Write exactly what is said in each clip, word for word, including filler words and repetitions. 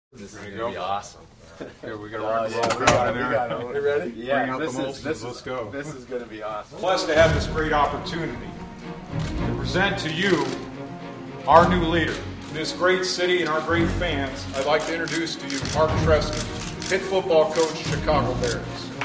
This is going to be awesome. Here, we got to rock the ball crowd in there. You ready? Yeah, Bring out this the is, this Let's is, go. This is going to be awesome. Blessed to have this great opportunity to present to you our new leader. In this great city and our great fans, I'd like to introduce to you Mark Tresman, head football coach, Chicago Bears.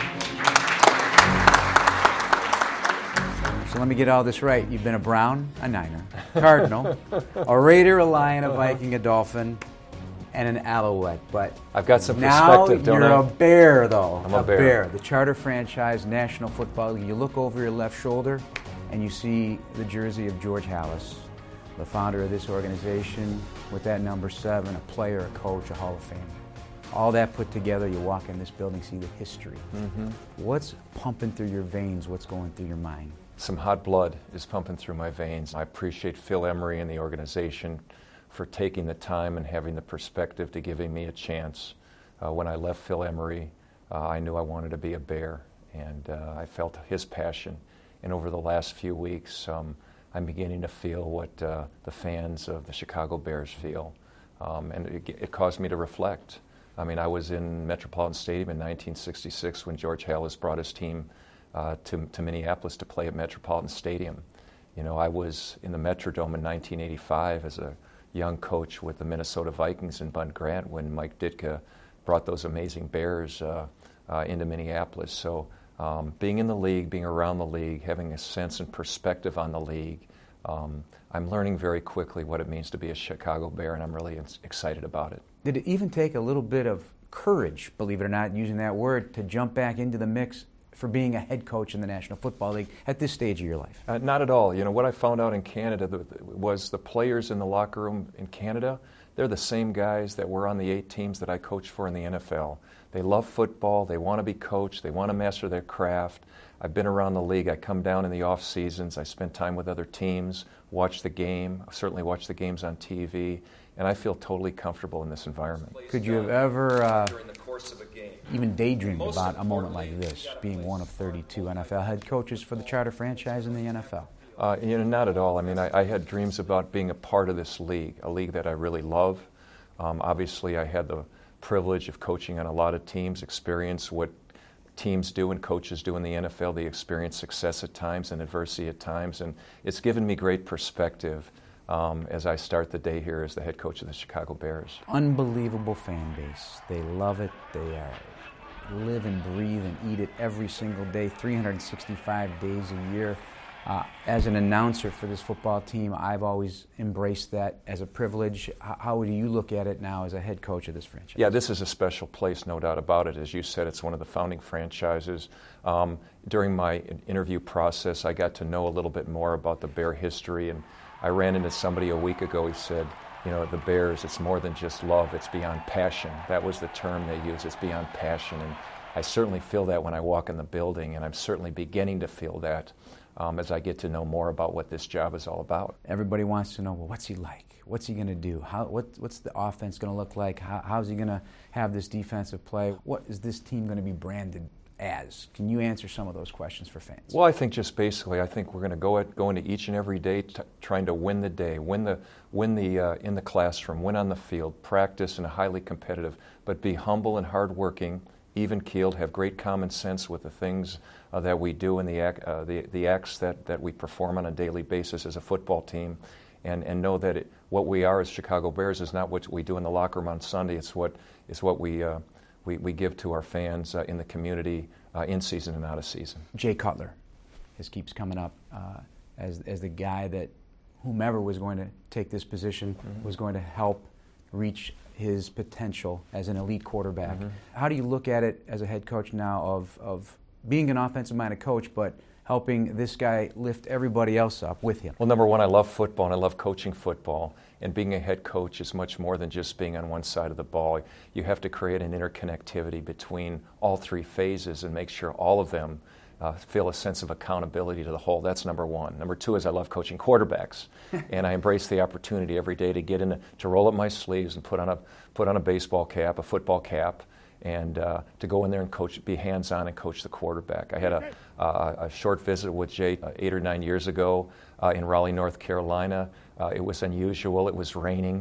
So let me get all this right. You've been a Brown, a Niner, Cardinal, a Raider, a Lion, a Viking, a Dolphin, and an Alouette. But I've got some now perspective, don't you're I? a Bear, though. I'm a bear. The Charter franchise, National Football League. You look over your left shoulder, and you see the jersey of George Halas, the founder of this organization, with that number seven, a player, a coach, a Hall of Famer. All that put together, you walk in this building, see the history. Mm-hmm. What's pumping through your veins? What's going through your mind? Some hot blood is pumping through my veins. I appreciate Phil Emery and the organization for taking the time and having the perspective to giving me a chance. Uh, when I left Phil Emery, uh, I knew I wanted to be a Bear, and uh, I felt his passion. And over the last few weeks, um, I'm beginning to feel what uh, the fans of the Chicago Bears feel, um, and it, it caused me to reflect. I mean, I was in Metropolitan Stadium in nineteen sixty-six when George Halas brought his team uh, to, to Minneapolis to play at Metropolitan Stadium. You know, I was in the Metrodome in nineteen eighty-five as a young coach with the Minnesota Vikings in Bud Grant when Mike Ditka brought those amazing Bears uh, uh, into Minneapolis. So um, being in the league, being around the league, having a sense and perspective on the league, um, I'm learning very quickly what it means to be a Chicago Bear, and I'm really excited about it. Did it even take a little bit of courage, believe it or not, using that word, to jump back into the mix for being a head coach in the National Football League at this stage of your life? Uh, not at all. You know, what I found out in Canada the, was the players in the locker room in Canada, they're the same guys that were on the eight teams that I coached for in the N F L. They love football. They want to be coached. They want to master their craft. I've been around the league. I come down in the off seasons. I spend time with other teams, watch the game. I certainly watch the games on T V, and I feel totally comfortable in this environment. Could you have ever uh, during the course of a game even daydreamed about a moment like this, being one of thirty-two N F L head coaches for the Charter franchise in the N F L? Uh, you know, not at all. I mean, I, I had dreams about being a part of this league, a league that I really love. Um, obviously, I had the privilege of coaching on a lot of teams, experience what teams do and coaches do in the N F L. They experience success at times and adversity at times, and it's given me great perspective um, as I start the day here as the head coach of the Chicago Bears. Unbelievable fan base. They love it. They are, live and breathe and eat it every single day, three hundred sixty-five days a year. Uh, as an announcer for this football team, I've always embraced that as a privilege. How, how do you look at it now as a head coach of this franchise? Yeah, this is a special place, no doubt about it. As you said, it's one of the founding franchises. Um, during my interview process, I got to know a little bit more about the Bear history, and I ran into somebody a week ago. He said, you know, the Bears, it's more than just love, it's beyond passion. That was the term they used, it's beyond passion. And I certainly feel that when I walk in the building, and I'm certainly beginning to feel that Um, as I get to know more about what this job is all about. Everybody wants to know, well, what's he like? What's he going to do? How, what, what's the offense going to look like? How, how's he going to have this defensive play? What is this team going to be branded as? Can you answer some of those questions for fans? Well, I think just basically, I think we're going to go at, go into each and every day t- trying to win the day, win the win the uh, in the classroom, win on the field, practice and highly competitive, but be humble and hardworking, even-keeled, have great common sense with the things uh, that we do and the, ac- uh, the the acts that, that we perform on a daily basis as a football team, and, and know that it, what we are as Chicago Bears is not what we do in the locker room on Sunday. It's what it's what we uh, we, we give to our fans uh, in the community uh, in season and out of season. Jay Cutler, his keeps coming up uh, as as the guy that whomever was going to take this position mm-hmm. was going to help reach his potential as an elite quarterback. Mm-hmm. How do you look at it as a head coach now of, of being an offensive-minded coach, but helping this guy lift everybody else up with him? Well, number one, I love football, and I love coaching football. And being a head coach is much more than just being on one side of the ball. You have to create an interconnectivity between all three phases and make sure all of them Uh, feel a sense of accountability to the whole. That's number one. Number two is I love coaching quarterbacks, and I embrace the opportunity every day to get in, to roll up my sleeves and put on a put on a baseball cap, a football cap, and uh, to go in there and coach, be hands-on and coach the quarterback. I had a, uh, a short visit with Jay uh, eight or nine years ago uh, in Raleigh, North Carolina. Uh, it was unusual. It was raining.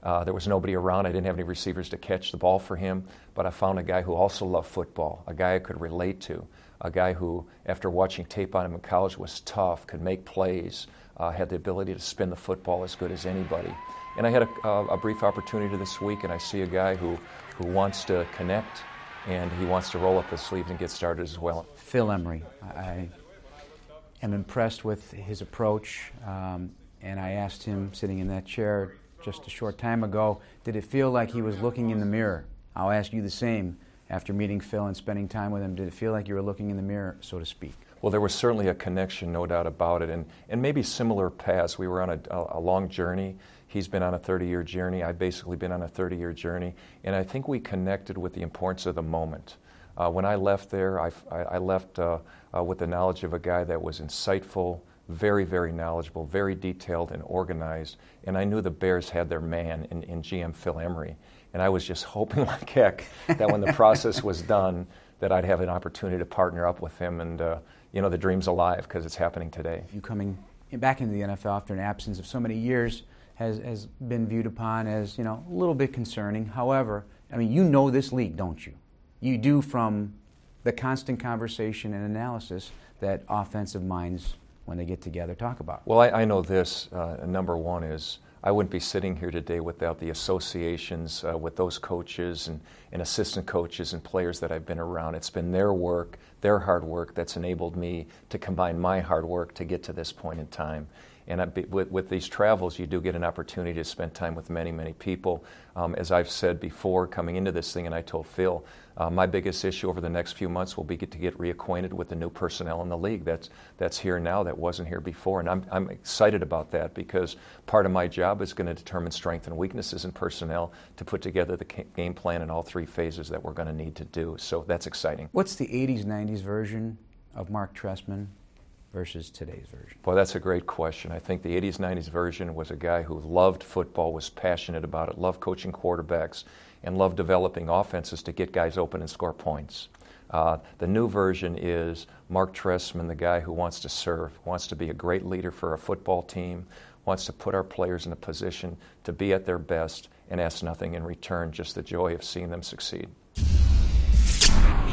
Uh, there was nobody around. I didn't have any receivers to catch the ball for him, but I found a guy who also loved football, a guy I could relate to, a guy who, after watching tape on him in college, was tough, could make plays, uh, had the ability to spin the football as good as anybody. And I had a, a, a brief opportunity this week, and I see a guy who, who wants to connect, and he wants to roll up his sleeves and get started as well. Phil Emery. I am impressed with his approach, um, and I asked him, sitting in that chair just a short time ago, did it feel like he was looking in the mirror? I'll ask you the same. After meeting Phil and spending time with him, did it feel like you were looking in the mirror, so to speak? Well, there was certainly a connection, no doubt about it, and, and maybe similar paths. We were on a, a long journey. He's been on a thirty-year journey. I've basically been on a thirty-year journey, and I think we connected with the importance of the moment. Uh, when I left there, I, I left uh, uh, with the knowledge of a guy that was insightful, very, very knowledgeable, very detailed and organized, and I knew the Bears had their man in, in G M Phil Emery. And I was just hoping like heck that when the process was done, that I'd have an opportunity to partner up with him. And, uh, you know, the dream's alive because it's happening today. You coming back into the N F L after an absence of so many years has, has been viewed upon as, you know, a little bit concerning. However, I mean, you know this league, don't you? You do, from the constant conversation and analysis that offensive minds, when they get together, talk about. Well, I, I know this. Uh, number one is, I wouldn't be sitting here today without the associations uh, with those coaches and, and assistant coaches and players that I've been around. It's been their work, their hard work, that's enabled me to combine my hard work to get to this point in time. And I, with, with these travels, you do get an opportunity to spend time with many, many people. Um, as I've said before, coming into this thing, and I told Phil, uh, my biggest issue over the next few months will be get to get reacquainted with the new personnel in the league that's that's here now that wasn't here before. And I'm, I'm excited about that, because part of my job is going to determine strengths and weaknesses in personnel to put together the game plan in all three phases that we're going to need to do. So that's exciting. What's the eighties, nineties version of Marc Trestman versus today's version? Well, that's a great question. I think the eighties, nineties version was a guy who loved football, was passionate about it, loved coaching quarterbacks, and loved developing offenses to get guys open and score points. Uh, the new version is Marc Trestman, the guy who wants to serve, wants to be a great leader for a football team, wants to put our players in a position to be at their best and ask nothing in return, just the joy of seeing them succeed.